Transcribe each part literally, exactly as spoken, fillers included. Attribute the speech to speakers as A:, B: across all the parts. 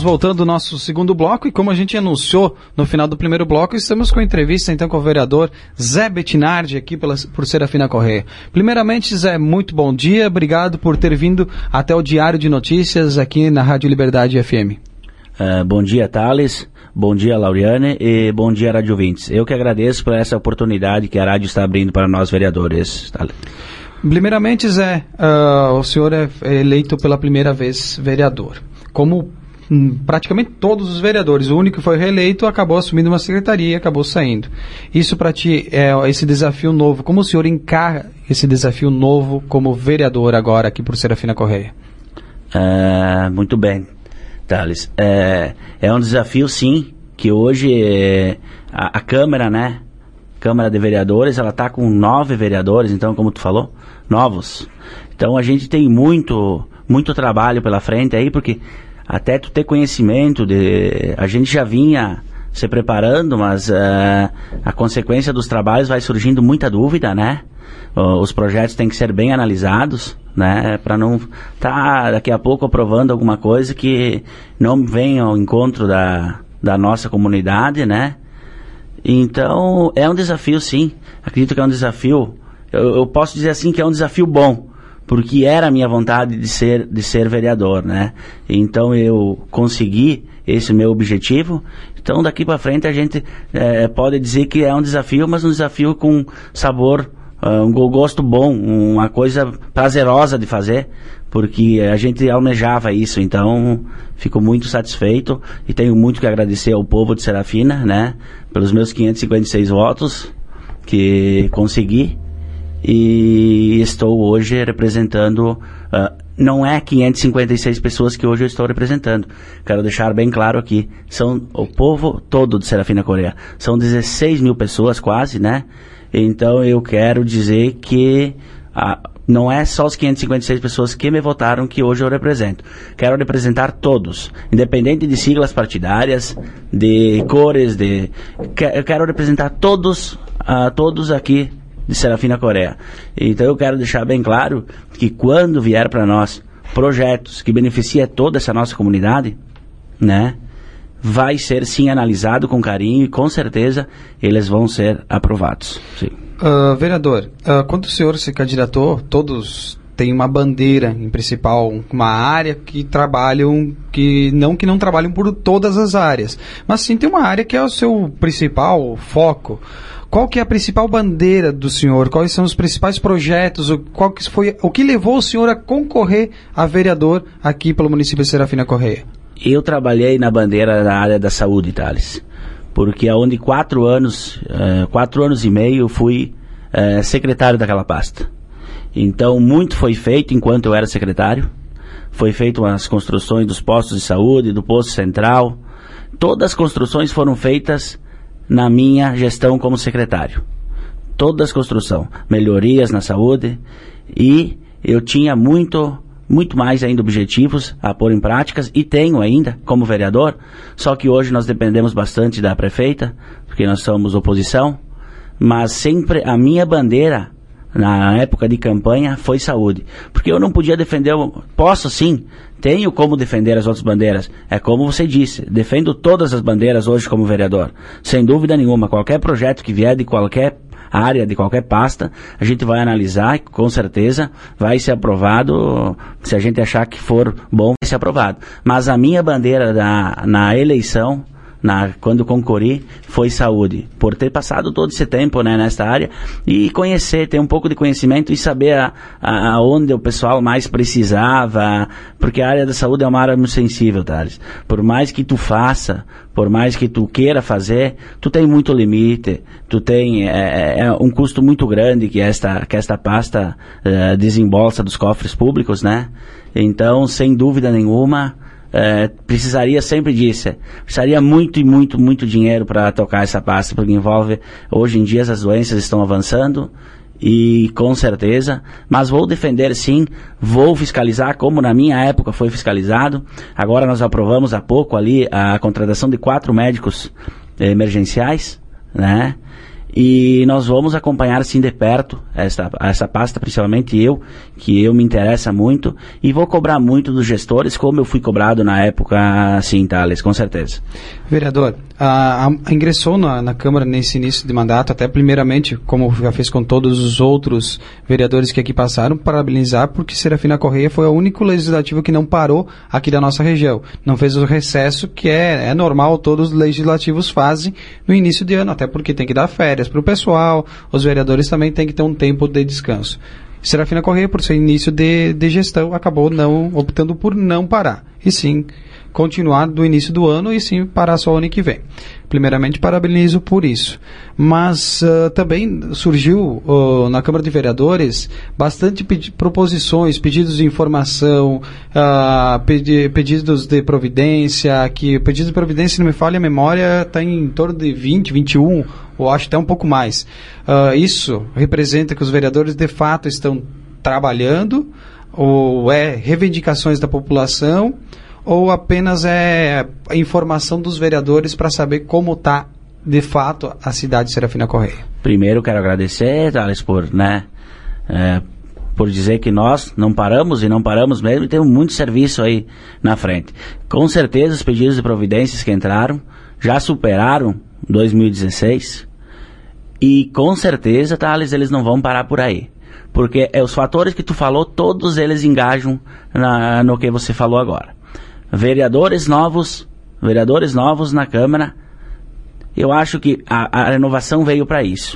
A: voltando ao nosso segundo bloco e como a gente anunciou no final do primeiro bloco, estamos com a entrevista então com o vereador Zé Bettinardi aqui pela, por Serafina Correia. Primeiramente, Zé, muito bom dia, obrigado por ter vindo até o Diário de Notícias aqui na Rádio Liberdade F M.
B: Uh, bom dia, Thales, bom dia, Lauriane, e bom dia, rádio ouvintes. Eu que agradeço por essa oportunidade que a rádio está abrindo para nós vereadores, Thales.
A: Primeiramente, Zé, uh, o senhor é eleito pela primeira vez vereador. Como hum, praticamente todos os vereadores, o único que foi reeleito acabou assumindo uma secretaria e acabou saindo. Isso para ti é esse desafio novo. Como o senhor encara esse desafio novo como vereador agora aqui por Serafina Correia?
B: Uh, muito bem, Thales. É, é um desafio, sim, que hoje é, a, a Câmara, né? Câmara de Vereadores, ela está com nove vereadores, então, como tu falou, novos. Então, a gente tem muito, muito trabalho pela frente aí, porque até tu ter conhecimento de... A gente já vinha se preparando, mas uh, a consequência dos trabalhos vai surgindo muita dúvida, né? Uh, os projetos têm que ser bem analisados, né? Para não estar tá, daqui a pouco aprovando alguma coisa que não venha ao encontro da, da nossa comunidade, né? Então, é um desafio, sim. Acredito que é um desafio, eu, eu posso dizer assim que é um desafio bom, porque era a minha vontade de ser, de ser vereador, né? Então, eu consegui esse meu objetivo. Então, daqui para frente, a gente é, pode dizer que é um desafio, mas um desafio com sabor, uh, um gosto bom, uma coisa prazerosa de fazer, porque a gente almejava isso. Então, fico muito satisfeito e tenho muito que agradecer ao povo de Serafina, né? Pelos meus quinhentos e cinquenta e seis votos que consegui, e estou hoje representando, uh, não é quinhentas e cinquenta e seis pessoas que hoje eu estou representando, quero deixar bem claro aqui, são o povo todo de Serafina Correia, são dezesseis mil pessoas quase, né? Então eu quero dizer que uh, não é só os quinhentas e cinquenta e seis pessoas que me votaram que hoje eu represento. Quero representar todos, independente de siglas partidárias, de cores, de... Eu quero representar todos, uh, todos aqui de Serafina Correia. Então eu quero deixar bem claro que quando vier para nós projetos que beneficiem toda essa nossa comunidade, né, vai ser sim analisado com carinho e com certeza eles vão ser aprovados. Sim.
A: Uh, vereador, uh, quando o senhor se candidatou, todos têm uma bandeira em principal, uma área que trabalham, que não que não trabalham por todas as áreas, mas sim tem uma área que é o seu principal foco. Qual que é a principal bandeira do senhor? Quais são os principais projetos? O, qual que foi, o que levou o senhor a concorrer a vereador aqui pelo município de Serafina Correia?
B: Eu trabalhei na bandeira da área da saúde, Thales, porque aonde quatro anos, uh, quatro anos e meio fui uh, secretário daquela pasta. Então, muito foi feito enquanto eu era secretário. Foi feito as construções dos postos de saúde, do posto central. Todas as construções foram feitas na minha gestão como secretário. Todas as construções, melhorias na saúde, e eu tinha muito... muito mais ainda objetivos a pôr em práticas, e tenho ainda como vereador, só que hoje nós dependemos bastante da prefeita, porque nós somos oposição, mas sempre a minha bandeira na época de campanha foi saúde, porque eu não podia defender, posso sim, tenho como defender as outras bandeiras, é como você disse, defendo todas as bandeiras hoje como vereador, sem dúvida nenhuma. Qualquer projeto que vier de qualquer área, de qualquer pasta, a gente vai analisar e com certeza vai ser aprovado. Se a gente achar que for bom, vai ser aprovado. Mas a minha bandeira da, na eleição, na, quando concorri, foi saúde, por ter passado todo esse tempo, né, nesta área, e conhecer, ter um pouco de conhecimento e saber a, a, aonde o pessoal mais precisava, porque a área da saúde é uma área muito sensível, Thales. Por mais que tu faça, por mais que tu queira fazer, tu tem muito limite, tu tem é, é um custo muito grande que esta, que esta pasta é, desembolsa dos cofres públicos, né? Então, sem dúvida nenhuma, é, precisaria sempre disso, precisaria muito e muito, muito dinheiro para tocar essa pasta, porque envolve, hoje em dia as doenças estão avançando, e com certeza, mas vou defender sim, vou fiscalizar como na minha época foi fiscalizado. Agora nós aprovamos há pouco ali a contratação de quatro médicos eh, emergenciais, né? E nós vamos acompanhar sim de perto essa, essa pasta, principalmente eu, que eu me interessa muito, e vou cobrar muito dos gestores, como eu fui cobrado na época, sim, Thales, com certeza.
A: Vereador, a, a, ingressou na, na Câmara nesse início de mandato, até primeiramente, como já fez com todos os outros vereadores que aqui passaram, parabenizar, porque Serafina Correia foi o único legislativo que não parou aqui da nossa região. Não fez o recesso, que é, é normal, todos os legislativos fazem no início de ano, até porque tem que dar férias para o pessoal, os vereadores também têm que ter um tempo de descanso. Serafina Correia, por ser início de, de gestão, acabou não optando por não parar, e sim continuar do início do ano e sim parar só o ano que vem. Primeiramente, parabenizo por isso. Mas uh, também surgiu uh, na Câmara de Vereadores bastante pedi- proposições, pedidos de informação, uh, pedi- pedidos de providência, que pedidos de providência, se não me falha a memória, está em torno de vinte, vinte e um, ou acho até um pouco mais. Uh, isso representa que os vereadores de fato estão trabalhando, ou é reivindicações da população, ou apenas é a informação dos vereadores para saber como está, de fato, a cidade de Serafina Correia?
B: Primeiro, quero agradecer, Thales, por, né, é, por dizer que nós não paramos, e não paramos mesmo, e temos muito serviço aí na frente. Com certeza, os pedidos de providências que entraram já superaram dois mil e dezesseis, e com certeza, Thales, eles não vão parar por aí. Porque é, os fatores que tu falou, todos eles engajam na, no que você falou agora. Vereadores novos, vereadores novos na Câmara, eu acho que a, a renovação veio para isso,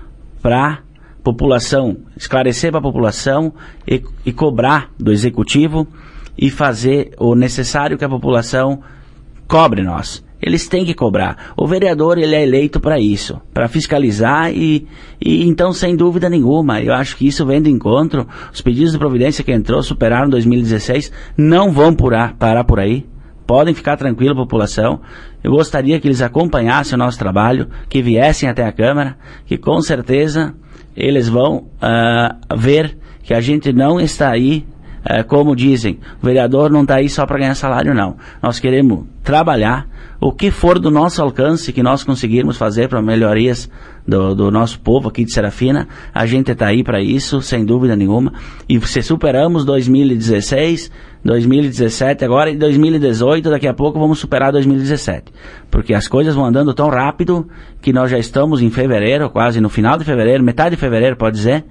B: para população, esclarecer para a população e, e cobrar do Executivo e fazer o necessário que a população cobre nós. Eles têm que cobrar. O vereador, ele é eleito para isso, para fiscalizar e, e então, sem dúvida nenhuma, eu acho que isso vem do encontro. Os pedidos de providência que entrou, superaram dois mil e dezesseis, não vão purar, parar por aí. Podem ficar tranquila, população. Eu gostaria que eles acompanhassem o nosso trabalho, que viessem até a Câmara, que com certeza eles vão uh, ver que a gente não está aí, uh, como dizem, o vereador não está aí só para ganhar salário, não. Nós queremos trabalhar, o que for do nosso alcance, que nós conseguirmos fazer para melhorias do, do nosso povo aqui de Serafina, a gente está aí para isso, sem dúvida nenhuma. E se superamos dois mil e dezesseis, dois mil e dezessete, agora em dois mil e dezoito, daqui a pouco vamos superar dois mil e dezessete. Porque as coisas vão andando tão rápido que nós já estamos em fevereiro, quase no final de fevereiro, metade de fevereiro, pode dizer.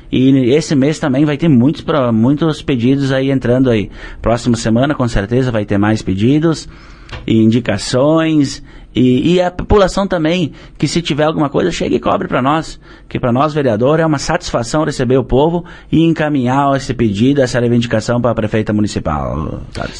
B: E esse mês também vai ter muitos, muitos pedidos aí entrando aí. Próxima semana, com certeza, vai ter mais pedidos e indicações, e, e a população também, que se tiver alguma coisa, chegue e cobre para nós, que para nós, vereador, é uma satisfação receber o povo e encaminhar esse pedido, essa reivindicação para a prefeita municipal.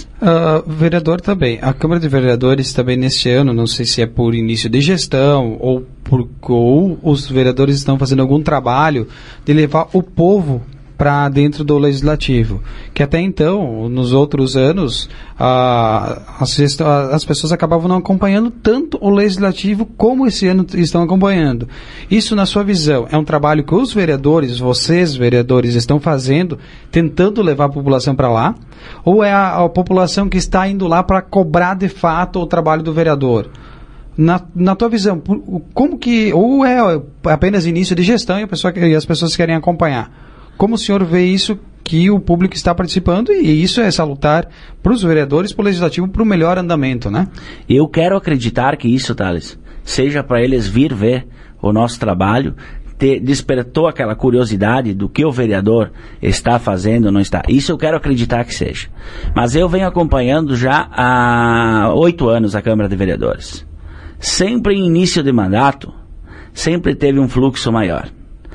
A: Uh, vereador também, a Câmara de Vereadores também neste ano, não sei se é por início de gestão ou, por, ou os vereadores estão fazendo algum trabalho de levar o povo para dentro do legislativo, que até então, nos outros anos, ah, as, as pessoas acabavam não acompanhando tanto o legislativo como esse ano estão acompanhando. Isso, na sua visão, é um trabalho que os vereadores, vocês vereadores, estão fazendo, tentando levar a população para lá, ou é a, a população que está indo lá para cobrar de fato o trabalho do vereador? Na, na tua visão, como que, ou é apenas início de gestão e, a pessoa, e as pessoas querem acompanhar? Como o senhor vê isso, que o público está participando, e isso é salutar para os vereadores, para o legislativo, para o melhor andamento, né?
B: Eu quero acreditar que isso, Thales, seja para eles vir ver o nosso trabalho, ter, despertou aquela curiosidade do que o vereador está fazendo ou não está. Isso eu quero acreditar que seja. Mas eu venho acompanhando já há oito anos a Câmara de Vereadores. Sempre em início de mandato, sempre teve um fluxo maior.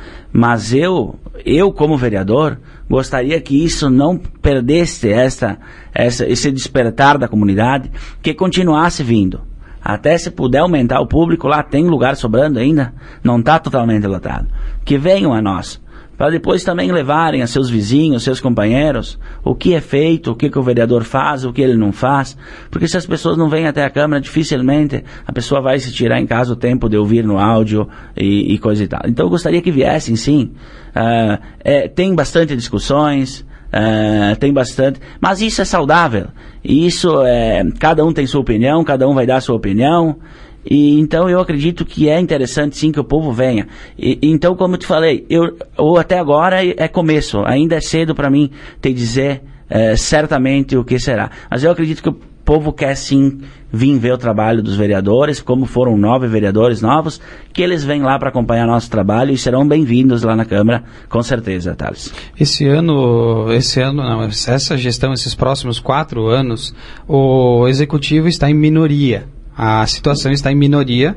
B: Mas eu, eu como vereador, gostaria que isso não perdesse essa, essa, esse despertar da comunidade, que continuasse vindo. Até se puder aumentar o público, lá tem lugar sobrando ainda, não está totalmente lotado. Que venham a nós, para depois também levarem a seus vizinhos, seus companheiros, o que é feito, o que, que o vereador faz, o que ele não faz. Porque se as pessoas não vêm até a Câmara, dificilmente a pessoa vai se tirar em casa o tempo de ouvir no áudio e, e coisa e tal. Então eu gostaria que viessem, sim. Uh, é, tem bastante discussões, uh, tem bastante, mas isso é saudável. Isso é, cada um tem sua opinião, cada um vai dar sua opinião. E então eu acredito que é interessante sim que o povo venha. E, então, como eu te falei, eu, ou até agora é começo, ainda é cedo para mim te dizer é, certamente o que será. Mas eu acredito que o povo quer sim vir ver o trabalho dos vereadores, como foram nove vereadores novos, que eles vêm lá para acompanhar nosso trabalho e serão bem-vindos lá na Câmara, com certeza, Thales.
A: Esse ano, esse ano não, essa gestão, esses próximos quatro anos, o Executivo está em minoria. A situação está em minoria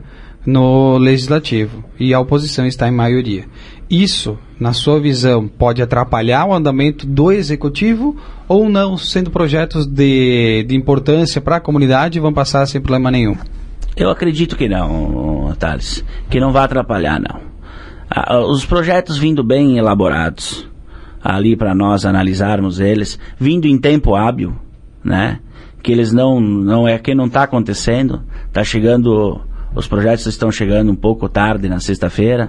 A: no Legislativo e a oposição está em maioria. Isso, na sua visão, pode atrapalhar o andamento do Executivo ou não, sendo projetos de, de importância para a comunidade, vão passar sem problema nenhum?
B: Eu acredito que não, Thales, que não vai atrapalhar, não. Ah, os projetos vindo bem elaborados, ali para nós analisarmos eles, vindo em tempo hábil, né? Que eles não, não é que não está acontecendo, está chegando, os projetos estão chegando um pouco tarde na sexta-feira,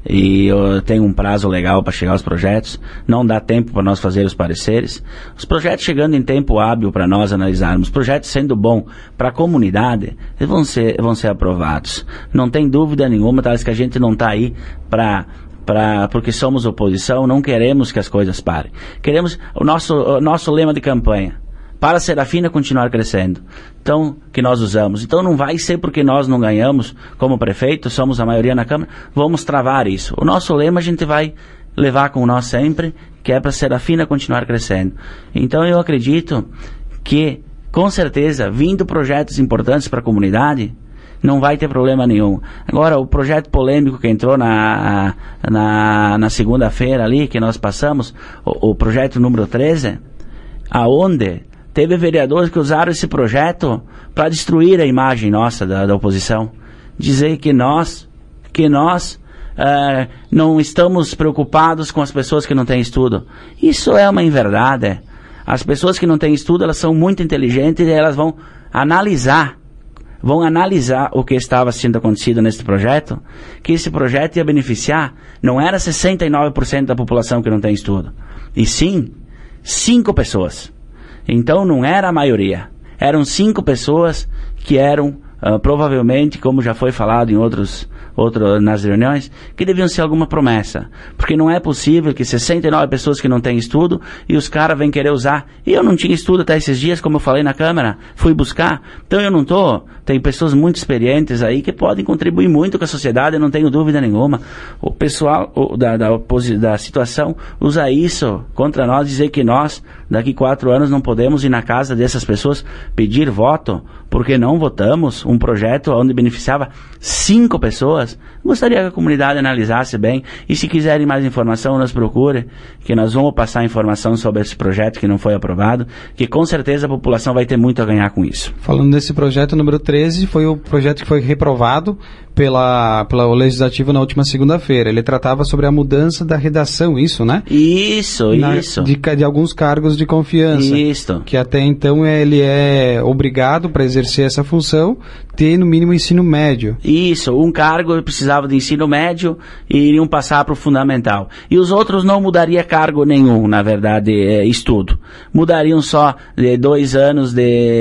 B: e eu tenho um prazo legal para chegar aos projetos, não dá tempo para nós fazer os pareceres. Os projetos chegando em tempo hábil para nós analisarmos, projetos sendo bom para a comunidade, eles vão ser, vão ser aprovados. Não tem dúvida nenhuma, talvez que a gente não está aí para Pra, porque somos oposição, não queremos que as coisas parem. Queremos o nosso, o nosso lema de campanha, para a Serafina continuar crescendo, então, que nós usamos. Então não vai ser porque nós não ganhamos como prefeito, somos a maioria na Câmara, vamos travar isso. O nosso lema a gente vai levar com nós sempre, que é para a Serafina continuar crescendo. Então eu acredito que, com certeza, vindo projetos importantes para a comunidade, não vai ter problema nenhum. Agora, o projeto polêmico que entrou na, na, na segunda-feira ali, que nós passamos, o, o projeto número treze, aonde teve vereadores que usaram esse projeto para destruir a imagem nossa da, da oposição. Dizer que nós, que nós uh, não estamos preocupados com as pessoas que não têm estudo. Isso é uma inverdade. As pessoas que não têm estudo, elas são muito inteligentes e elas vão analisar vão analisar o que estava sendo acontecido nesse projeto, que esse projeto ia beneficiar, não era sessenta e nove por cento da população que não tem estudo, e sim, cinco pessoas. Então não era a maioria, eram cinco pessoas que eram, uh, provavelmente, como já foi falado em outros, outro, nas reuniões, que deviam ser alguma promessa, porque não é possível que sessenta e nove pessoas que não têm estudo, e os caras vêm querer usar, e eu não tinha estudo até esses dias, como eu falei na Câmara, fui buscar, então eu não tô, tem pessoas muito experientes aí, que podem contribuir muito com a sociedade, eu não tenho dúvida nenhuma. O pessoal o, da, da, da situação usa isso contra nós, dizer que nós, daqui quatro anos, não podemos ir na casa dessas pessoas pedir voto, porque não votamos um projeto onde beneficiava cinco pessoas. Gostaria que a comunidade analisasse bem, e se quiserem mais informação, nos procure, que nós vamos passar informação sobre esse projeto que não foi aprovado, que com certeza a população vai ter muito a ganhar com isso.
A: Falando desse projeto número treze, foi o projeto que foi reprovado pela, pela Legislativo na última segunda-feira. Ele tratava sobre a mudança da redação, isso, né?
B: Isso, na, isso.
A: De, de alguns cargos de confiança.
B: Isso.
A: Que até então ele é obrigado, para exercer essa função, ter no mínimo ensino médio.
B: Isso, um cargo precisava de ensino médio e iriam passar para o fundamental. E os outros não mudaria cargo nenhum, na verdade, é, estudo. Mudariam só de dois anos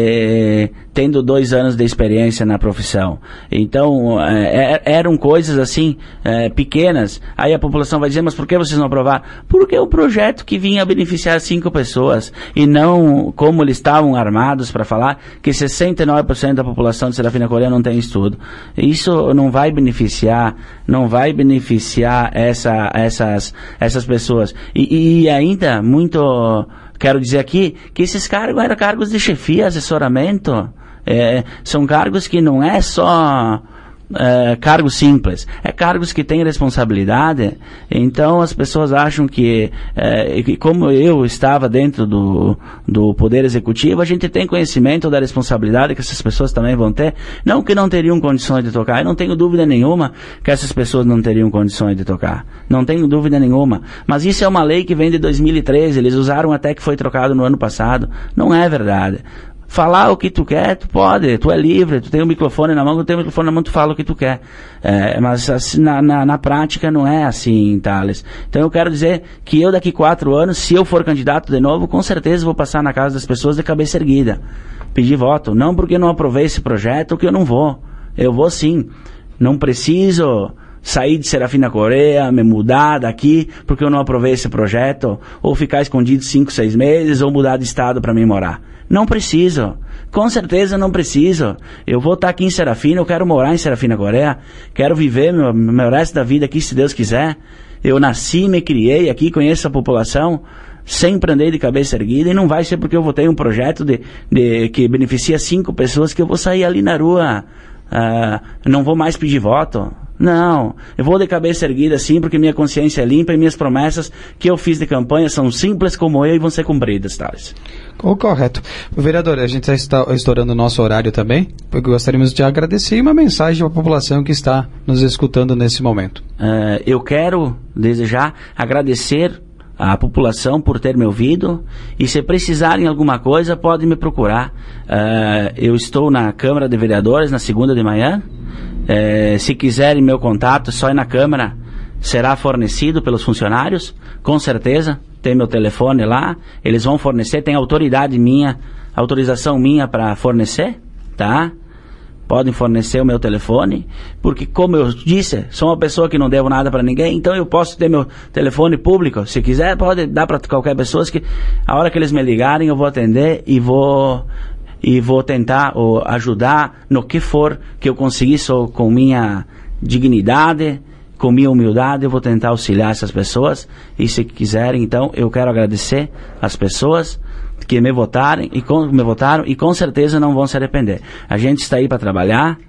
B: de... tendo dois anos de experiência na profissão. Então, é, eram coisas assim, é, pequenas. Aí a população vai dizer, mas por que vocês não aprovaram? Porque é um projeto que vinha beneficiar cinco pessoas, e não como eles estavam armados para falar que sessenta e nove por cento da população de Serafina Corrêa não tem estudo. Isso não vai beneficiar, não vai beneficiar essa, essas, essas pessoas. E, e ainda, muito, quero dizer aqui, que esses cargos eram cargos de chefia, assessoramento. É, são cargos que não é só é, cargos simples, é cargos que têm responsabilidade. Então as pessoas acham que, é, que como eu estava dentro do, do Poder Executivo, a gente tem conhecimento da responsabilidade que essas pessoas também vão ter. Não que não teriam condições de tocar, eu não tenho dúvida nenhuma que essas pessoas não teriam condições de tocar, não tenho dúvida nenhuma, mas isso é uma lei que vem de dois mil e treze, eles usaram até que foi trocado no ano passado. Não é verdade. Falar o que tu quer, tu pode, tu é livre, tu tem o microfone na mão, tu tem o microfone na mão, tu fala o que tu quer. É, mas assim, na, na, na prática não é assim, Thales. Então eu quero dizer que eu daqui quatro anos, se eu for candidato de novo, com certeza vou passar na casa das pessoas de cabeça erguida, pedir voto. Não porque eu não aprovei esse projeto, que eu não vou. eu vou sim. Não preciso sair de Serafina Correia, me mudar daqui porque eu não aprovei esse projeto, ou ficar escondido cinco, seis meses, ou mudar de estado para mim morar. Não preciso. Com certeza não preciso. Eu vou estar aqui em Serafina, eu quero morar em Serafina Correia, quero viver meu, meu resto da vida aqui, se Deus quiser. Eu nasci, me criei aqui, conheço a população, sempre andei de cabeça erguida, e não vai ser porque eu vou ter um projeto de, de, que beneficia cinco pessoas que eu vou sair ali na rua, uh, não vou mais pedir voto. Não, eu vou de cabeça erguida sim, porque minha consciência é limpa e minhas promessas que eu fiz de campanha são simples como eu e vão ser cumpridas, Thales.
A: Oh, correto. Vereador, a gente está estourando o nosso horário também, porque gostaríamos de agradecer uma mensagem à população que está nos escutando nesse momento.
B: Uh, eu quero, desde já, agradecer à população por ter me ouvido, e se precisarem alguma coisa, podem me procurar. Uh, eu estou na Câmara de Vereadores na segunda de manhã. Uh, se quiserem meu contato, só ir na Câmara, será fornecido pelos funcionários, com certeza. Tem meu telefone lá, eles vão fornecer, tem autoridade minha, autorização minha para fornecer, tá? Podem fornecer o meu telefone, porque como eu disse, sou uma pessoa que não devo nada para ninguém, então eu posso ter meu telefone público. Se quiser, pode dar para qualquer pessoa, que a hora que eles me ligarem eu vou atender e vou e vou tentar ou, ajudar no que for que eu conseguir, sou, com minha dignidade, com minha humildade, eu vou tentar auxiliar essas pessoas. E se quiserem, então, eu quero agradecer as pessoas que me votaram e com, me votaram e com certeza não vão se arrepender. A gente está aí para trabalhar,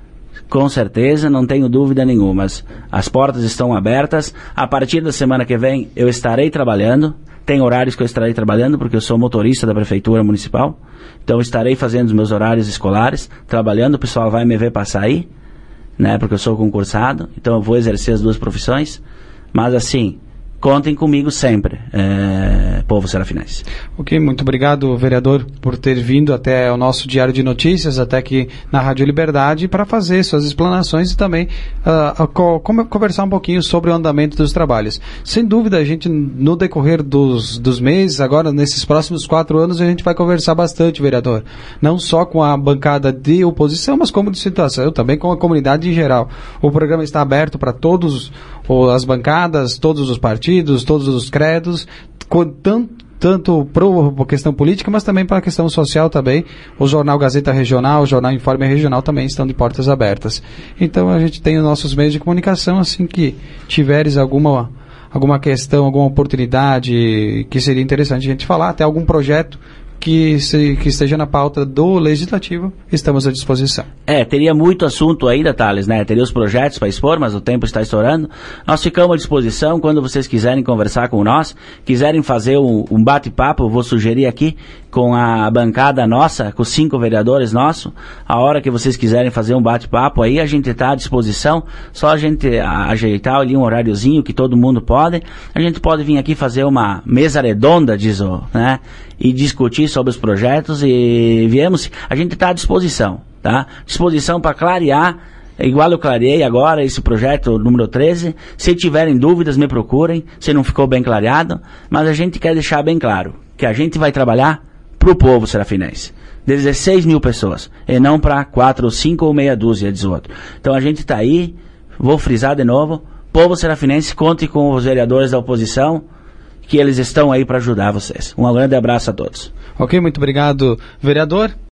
B: com certeza, não tenho dúvida nenhuma. As portas estão abertas. A partir da semana que vem eu estarei trabalhando. Tem horários que eu estarei trabalhando, porque eu sou motorista da Prefeitura Municipal. Então eu estarei fazendo os meus horários escolares, trabalhando. O pessoal vai me ver passar aí, né, porque eu sou concursado. Então eu vou exercer as duas profissões. Mas assim, contem comigo sempre, é, povo serafinense.
A: Ok, muito obrigado, vereador, por ter vindo até o nosso Diário de Notícias, até aqui na Rádio Liberdade, para fazer suas explanações e também uh, co conversar um pouquinho sobre o andamento dos trabalhos. Sem dúvida, a gente, no decorrer dos, dos meses, agora nesses próximos quatro anos, a gente vai conversar bastante, vereador. Não só com a bancada de oposição, mas como de situação, também com a comunidade em geral. O programa está aberto para todos as bancadas, todos os partidos, todos os credos, tanto, tanto para a questão política, mas também para a questão social também. O Jornal Gazeta Regional, o Jornal Informe Regional também estão de portas abertas. Então a gente tem os nossos meios de comunicação, assim que tiveres alguma, alguma questão, alguma oportunidade que seria interessante a gente falar, até algum projeto que, se, que esteja na pauta do Legislativo, estamos à disposição.
B: É, teria muito assunto ainda, Thales, né? Teria os projetos para expor, mas o tempo está estourando. Nós ficamos à disposição quando vocês quiserem conversar com nós, quiserem fazer um, um bate-papo, eu vou sugerir aqui, com a bancada nossa, com os cinco vereadores nossos, a hora que vocês quiserem fazer um bate-papo aí, a gente está à disposição, só a gente ajeitar ali um horáriozinho que todo mundo pode, a gente pode vir aqui fazer uma mesa redonda, diz o, né? E discutir sobre os projetos, e viemos, a gente está à disposição, tá? Disposição para clarear, igual eu clareei agora esse projeto número treze. Se tiverem dúvidas, me procurem, se não ficou bem clareado, mas a gente quer deixar bem claro que a gente vai trabalhar para o povo serafinense, dezesseis mil pessoas, e não para quatro, cinco ou meia dúzia, diz o outro. Então a gente está aí, vou frisar de novo, povo serafinense, conte com os vereadores da oposição, que eles estão aí para ajudar vocês. Um grande abraço a todos.
A: Ok, muito obrigado, vereador.